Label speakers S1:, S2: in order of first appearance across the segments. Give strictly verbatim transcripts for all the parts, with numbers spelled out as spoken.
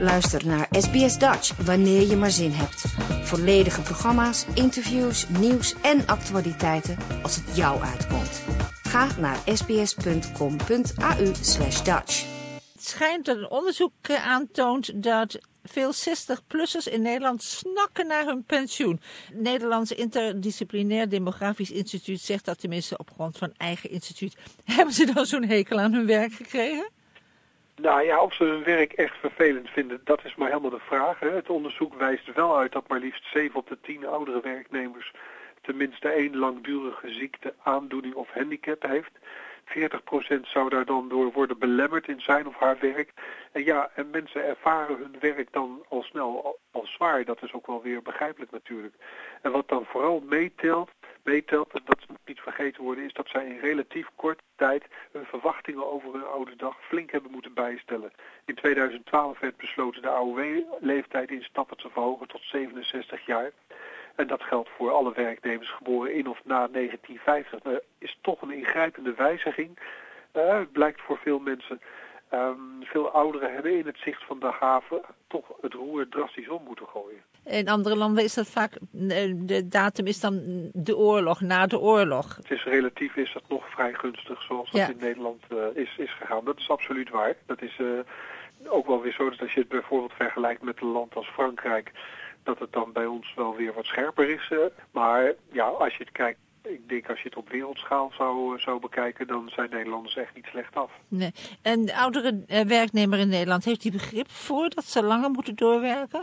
S1: Luister naar S B S Dutch wanneer je maar zin hebt. Volledige programma's, interviews, nieuws en actualiteiten als het jou uitkomt. Ga naar sbs.com.au slash Dutch.
S2: Het schijnt dat een onderzoek aantoont dat veel zestig-plussers in Nederland snakken naar hun pensioen. Het Nederlands Interdisciplinair Demografisch Instituut zegt dat tenminste op grond van eigen instituut. Hebben ze dan zo'n hekel aan hun werk gekregen?
S3: Nou ja, of ze hun werk echt vervelend vinden, dat is maar helemaal de vraag. Hè. Het onderzoek wijst wel uit dat maar liefst zeven op de tien oudere werknemers tenminste één langdurige ziekte, aandoening of handicap heeft. veertig procent zou daar dan door worden belemmerd in zijn of haar werk. En ja, en mensen ervaren hun werk dan al snel als zwaar. Dat is ook wel weer begrijpelijk natuurlijk. En wat dan vooral meetelt, meetelt, en dat moet niet vergeten worden, is dat zij in relatief korte tijd hun verwachtingen over hun oude dag flink hebben moeten bijstellen. In tweeduizend twaalf werd besloten de A O W-leeftijd in stappen te verhogen tot zevenenzestig jaar. En dat geldt voor alle werknemers geboren in of na negentien vijftig. Dat is toch een ingrijpende wijziging. Uh, het blijkt voor veel mensen. Um, veel ouderen hebben in het zicht van de haven toch het roer drastisch om moeten gooien.
S2: In andere landen is dat vaak, de datum is dan de oorlog, na de oorlog.
S3: Het is relatief, is dat nog vrij gunstig zoals dat ja. in Nederland uh, is, is gegaan. Dat is absoluut waar. Dat is uh, ook wel weer zo dat als je het bijvoorbeeld vergelijkt met een land als Frankrijk, dat het dan bij ons wel weer wat scherper is. Uh, maar ja, als je het kijkt, ik denk als je het op wereldschaal zou, zou bekijken, dan zijn Nederlanders echt niet slecht af.
S2: Nee. En de oudere uh, werknemer in Nederland, heeft die begrip voor dat ze langer moeten doorwerken?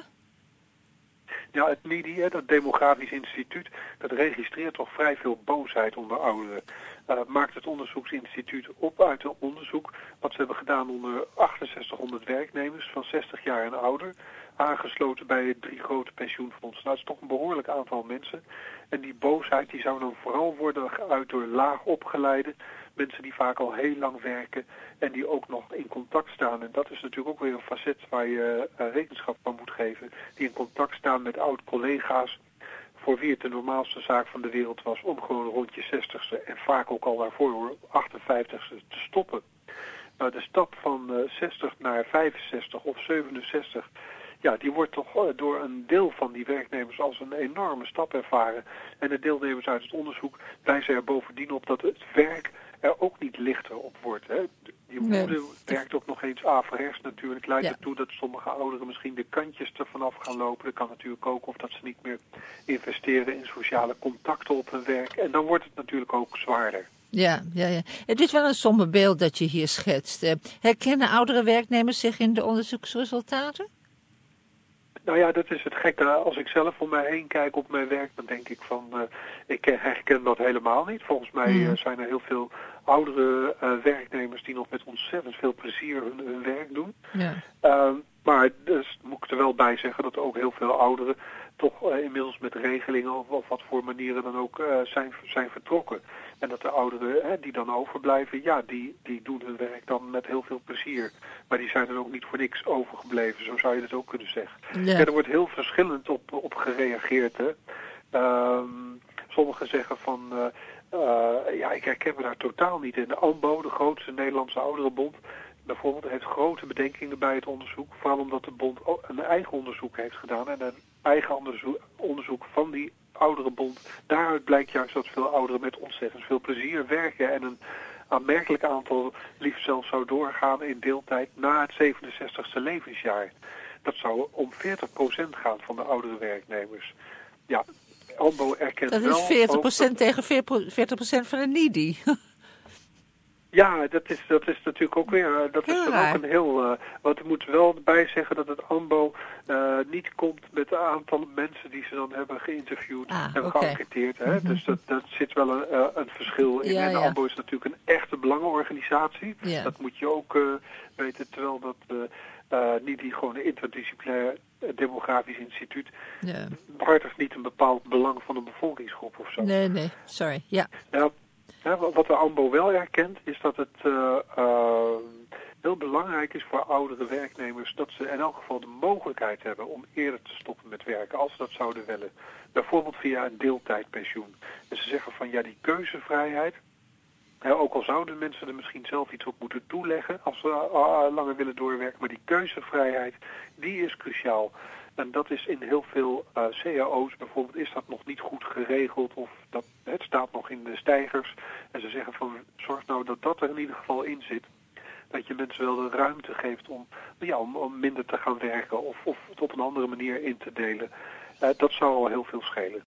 S3: Ja, het N I D I, dat Demografisch Instituut, dat registreert toch vrij veel boosheid onder ouderen. Uh, maakt het onderzoeksinstituut op uit een onderzoek wat ze hebben gedaan onder achtenzestighonderd werknemers van zestig jaar en ouder, aangesloten bij drie grote pensioenfondsen. Nou, dat is toch een behoorlijk aantal mensen. En die boosheid die zou dan vooral worden geuit door laag opgeleide mensen die vaak al heel lang werken en die ook nog in contact staan. En dat is natuurlijk ook weer een facet waar je uh, rekenschap van moet geven. Die in contact staan met oud-collega's voor wie het de normaalste zaak van de wereld was om gewoon rond je zestigste en vaak ook al daarvoor achtenvijftigste te stoppen. Nou, de stap van uh, zestig naar vijfenzestig of zevenenzestig, ja, die wordt toch uh, door een deel van die werknemers als een enorme stap ervaren. En de deelnemers uit het onderzoek wijzen er bovendien op dat het werk er ook niet lichter op wordt. Hè. Je moeder nee. werkt ook nog eens averechts natuurlijk. Leidt ja. ertoe dat sommige ouderen misschien de kantjes er vanaf gaan lopen. Dat kan natuurlijk ook, of dat ze niet meer investeren in sociale contacten op hun werk. En dan wordt het natuurlijk ook zwaarder.
S2: Ja, ja, ja. Het is wel een somber beeld dat je hier schetst. Herkennen oudere werknemers zich in de onderzoeksresultaten?
S3: Nou ja, dat is het gekke. Als ik zelf om mij heen kijk op mijn werk, dan denk ik van, uh, ik herken dat helemaal niet. Volgens mij uh, zijn er heel veel oudere uh, werknemers die nog met ontzettend veel plezier hun, hun werk doen. Ja. Uh, maar dus moet ik er wel bij zeggen dat ook heel veel ouderen toch uh, inmiddels met regelingen of, of wat voor manieren dan ook uh, zijn, zijn vertrokken. En dat de ouderen hè, die dan overblijven, ja, die, die doen hun werk dan met heel veel plezier. Maar die zijn er ook niet voor niks overgebleven, zo zou je het ook kunnen zeggen. Ja. Ja, er wordt heel verschillend op, op gereageerd. Hè. Um, sommigen zeggen van, uh, uh, ja, ik herken me daar totaal niet in. De A M B O, de grootste Nederlandse ouderenbond, bijvoorbeeld heeft grote bedenkingen bij het onderzoek. Vooral omdat de bond een eigen onderzoek heeft gedaan en een eigen onderzoek, onderzoek van die ouderenbond. Daaruit blijkt juist dat veel ouderen met ontzettend veel plezier werken en een aanmerkelijk aantal liefst zelfs zou doorgaan in deeltijd na het zevenenzestigste levensjaar. Dat zou om veertig procent gaan van de oudere werknemers. Ja, A M B O erkent wel...
S2: Dat is veertig procent tegen veertig procent van de N I D I.
S3: Ja, dat is, dat is natuurlijk ook weer, dat is dan ook een heel, uh, want ik moet wel bij zeggen dat het A M B O uh, niet komt met het aantal mensen die ze dan hebben geïnterviewd
S2: ah,
S3: en
S2: okay.
S3: geënquêteerd. Hè? Mm-hmm. Dus dat, dat zit wel een, uh, een verschil in. Ja, en de ja. A M B O is natuurlijk een echte belangenorganisatie. Ja. Dat moet je ook uh, weten, terwijl dat uh, uh, niet die gewoon een interdisciplinair demografisch instituut ja. behartigt niet een bepaald belang van een bevolkingsgroep of zo.
S2: Nee, nee, sorry. Ja.
S3: Ja. Ja, wat de A M B O wel erkent, is dat het uh, uh, heel belangrijk is voor oudere werknemers dat ze in elk geval de mogelijkheid hebben om eerder te stoppen met werken, als ze dat zouden willen. Bijvoorbeeld via een deeltijdpensioen. En ze zeggen van ja, die keuzevrijheid, Ja, ook al zouden mensen er misschien zelf iets op moeten toeleggen als ze uh, langer willen doorwerken, maar die keuzevrijheid, die is cruciaal. En dat is in heel veel uh, C A O's bijvoorbeeld, is dat nog niet goed geregeld of dat, het staat nog in de steigers. En ze zeggen van, zorg nou dat dat er in ieder geval in zit. Dat je mensen wel de ruimte geeft om, ja, om, om minder te gaan werken of, of het op een andere manier in te delen. Uh, dat zou al heel veel schelen.